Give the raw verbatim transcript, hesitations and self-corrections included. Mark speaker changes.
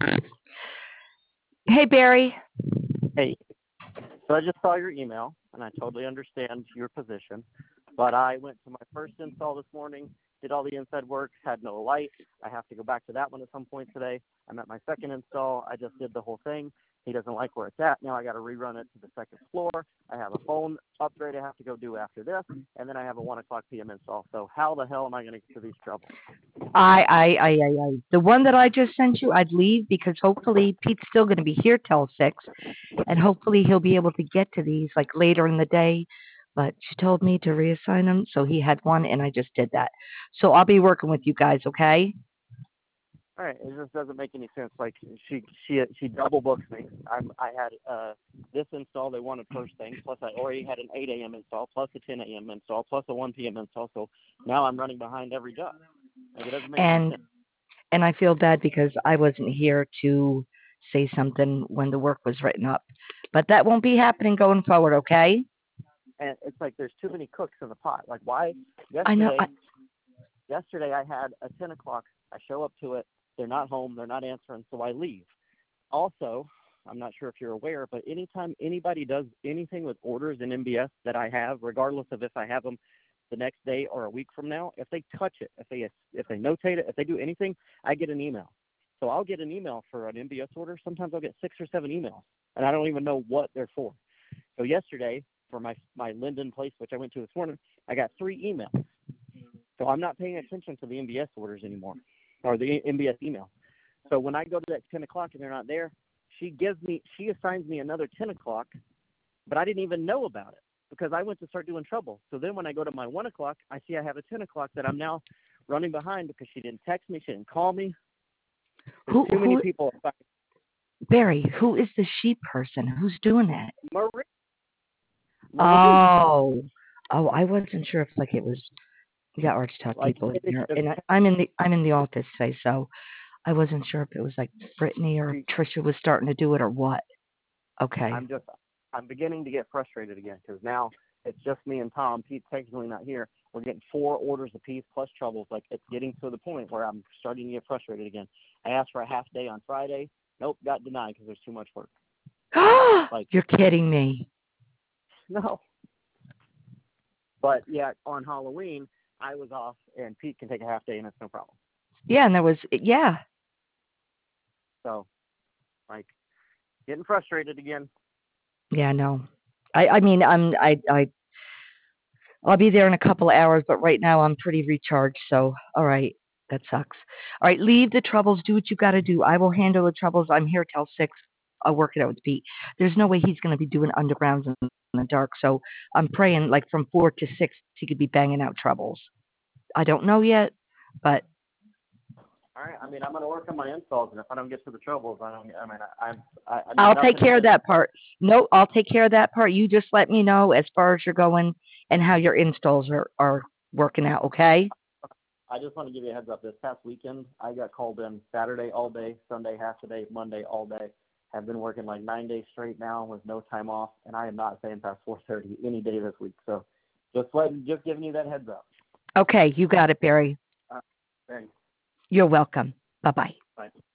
Speaker 1: Hey, Barry.
Speaker 2: Hey, so I just saw your email, and I totally understand your position. But I went to my first install this morning, did all the inside work, had no light. I have to go back to that one at some point today. I'm at my second install. I just did the whole thing. He doesn't like where it's at. Now I got to rerun it to the second floor. I have a phone upgrade I have to go do after this, and then I have a one o'clock p m install. So how the hell am I going to get through these troubles?
Speaker 1: I, I, I, I, I, the one that I just sent you, I'd leave because hopefully Pete's still going to be here till six, and hopefully he'll be able to get to these like later in the day. But she told me to reassign him, so he had one, and I just did that. So I'll be working with you guys, okay?
Speaker 2: All right, it just doesn't make any sense. Like she she she double books me. I'm I had uh this install they wanted first thing, plus I already had an eight a m install, plus a ten a m install, plus a one p m install. So now I'm running behind every job. Like it doesn't make any
Speaker 1: And
Speaker 2: sense.
Speaker 1: and I feel bad because I wasn't here to say something when the work was written up. But that won't be happening going forward, okay?
Speaker 2: And it's like there's too many cooks in the pot. Like why
Speaker 1: I know.
Speaker 2: yesterday
Speaker 1: I,
Speaker 2: yesterday I had a ten o'clock. I show up to it. They're not home. They're not answering. So I leave. Also, I'm not sure if you're aware, but anytime anybody does anything with orders in M B S that I have, regardless of if I have them the next day or a week from now, if they touch it, if they if they notate it, if they do anything, I get an email. So I'll get an email for an M B S order. Sometimes I'll get six or seven emails, and I don't even know what they're for. So yesterday, for my my Linden place, which I went to this morning, I got three emails. So I'm not paying attention to the M B S orders anymore, or the M B S email. So when I go to that ten o'clock and they're not there, she gives me, she assigns me another ten o'clock, but I didn't even know about it because I went to start doing trouble. So then when I go to my one o'clock, I see I have a ten o'clock that I'm now running behind because she didn't text me, she didn't call me. There's
Speaker 1: who
Speaker 2: too many
Speaker 1: who
Speaker 2: people.
Speaker 1: Barry? Who is the sheep person? Who's doing that?
Speaker 2: Marie, Marie,
Speaker 1: Oh, oh, I wasn't sure if like it was. We got Arch Talk
Speaker 2: like
Speaker 1: people in
Speaker 2: it is
Speaker 1: here,
Speaker 2: just
Speaker 1: and I, I'm in the I'm in the office today, so I wasn't sure if it was like Brittany or
Speaker 2: she,
Speaker 1: Trisha was starting to do it or what. Okay.
Speaker 2: I'm just, I'm beginning to get frustrated again because now it's just me and Tom. Pete's technically not here. We're getting four orders apiece plus troubles. Like it's getting to the point where I'm starting to get frustrated again. I asked for a half day on Friday. Nope, got denied because there's too much work. Like
Speaker 1: You're kidding me.
Speaker 2: no, but yeah, on Halloween I was off and Pete can take a half day and it's no problem.
Speaker 1: Yeah, and there was yeah.
Speaker 2: So like getting frustrated again.
Speaker 1: Yeah, no. I I mean I'm I I I'll be there in a couple of hours, but right now I'm pretty recharged, so all right. That sucks. All right, leave the troubles, do what you gotta do. I will handle the troubles. I'm here till six. I'll work it out with Pete. There's no way he's gonna be doing undergrounds in the dark, so I'm praying like from four to six he could be banging out troubles. I don't know yet, but
Speaker 2: All right. I mean, I'm going to work on my installs, and if I don't get to the troubles, I don't. I mean, I, I'm. I, I mean,
Speaker 1: I'll take
Speaker 2: nothing
Speaker 1: care of
Speaker 2: against.
Speaker 1: that part. No, I'll take care of that part. You just let me know as far as you're going and how your installs are, are working out, okay?
Speaker 2: I just want to give you a heads up. This past weekend, I got called in Saturday all day, Sunday half a day, Monday all day. I've been working like nine days straight now with no time off, and I am not staying past four thirty any day this week. So, just letting, just giving you that heads up.
Speaker 1: Okay, you got it, Barry.
Speaker 2: Uh, thanks.
Speaker 1: You're welcome. Bye-bye.
Speaker 2: Bye.